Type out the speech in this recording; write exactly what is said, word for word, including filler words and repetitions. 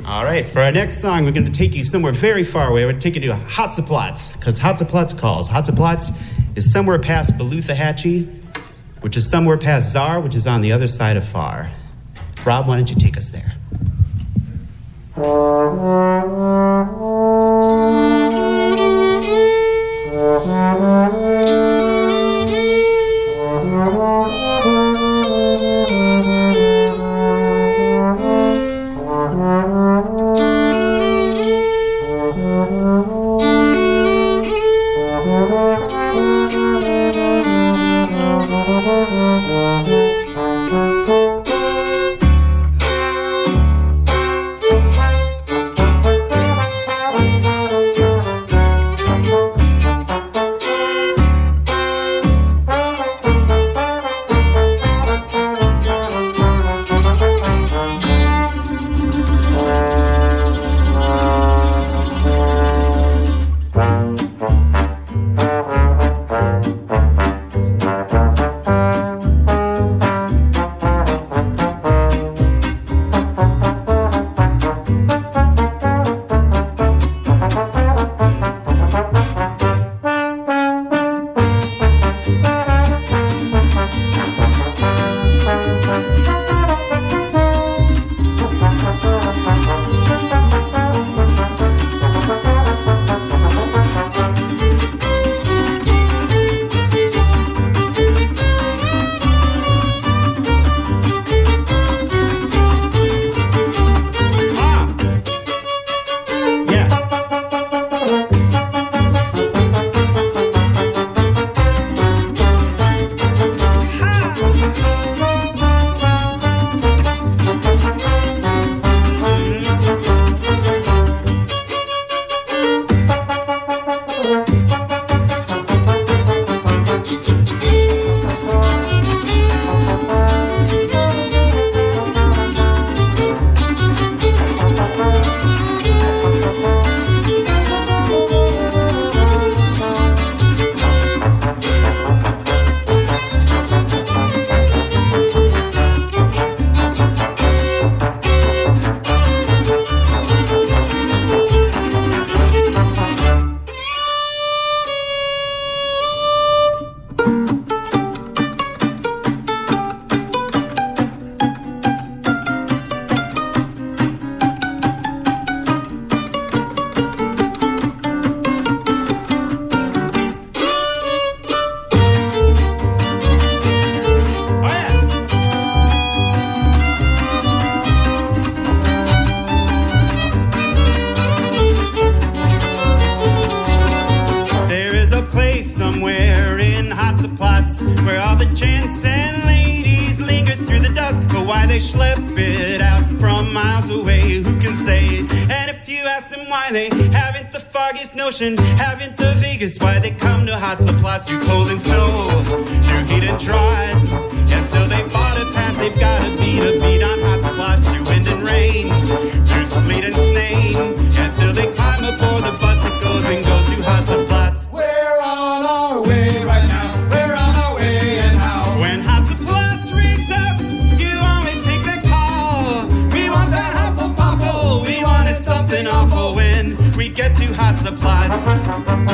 All right, for our next song, we're going to take you somewhere very far away. We're going to take you to Hatzaplatz, because Hatzaplatz calls. Hatzaplatz is somewhere past Beluthahatchee, which is somewhere past Zar, which is on the other side of Far. Rob, why don't you take us there? where all the gents and ladies linger through the dusk. But why they schlep it out from miles away, who can say? And if you ask them why they haven't the foggiest notion, haven't the Vegas, why they come to Hatzaplatz through cold and snow, through heat and drought, and still they bought a pass, they've got to beat a beat on Hatzaplatz through wind and rain, through sleet and stain, and still they climb aboard the bus that goes and goes to Hatzaplatz. We're on our way right now, we're on our way and how. When Hatzaplatz rings up, you always take that call. We want that Hufflepuffle, we wanted something awful when we get to Hatzaplatz.